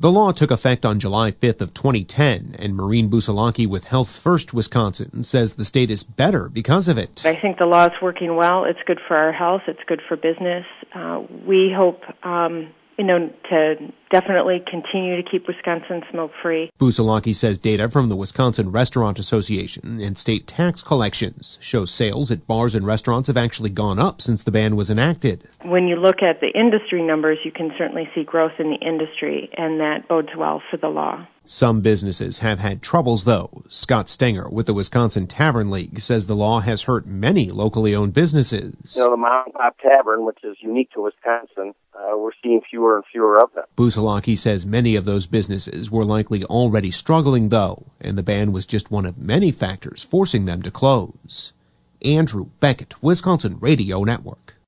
The law took effect on July 5th of 2010, and Maureen Busalaki with Health First Wisconsin says the state is better because of it. I think the law is working well. It's good for our health. It's good for business. We hope, to definitely continue to keep Wisconsin smoke-free. Busalaki says data from the Wisconsin Restaurant Association and state tax collections show sales at bars and restaurants have actually gone up since the ban was enacted. When you look at the industry numbers, you can certainly see growth in the industry, and that bodes well for the law. Some businesses have had troubles, though. Scott Stenger with the Wisconsin Tavern League says the law has hurt many locally owned businesses. The mom and pop tavern, which is unique to Wisconsin, we're seeing fewer and fewer of them. Busalaki says many of those businesses were likely already struggling, though, and the ban was just one of many factors forcing them to close. Andrew Beckett, Wisconsin Radio Network.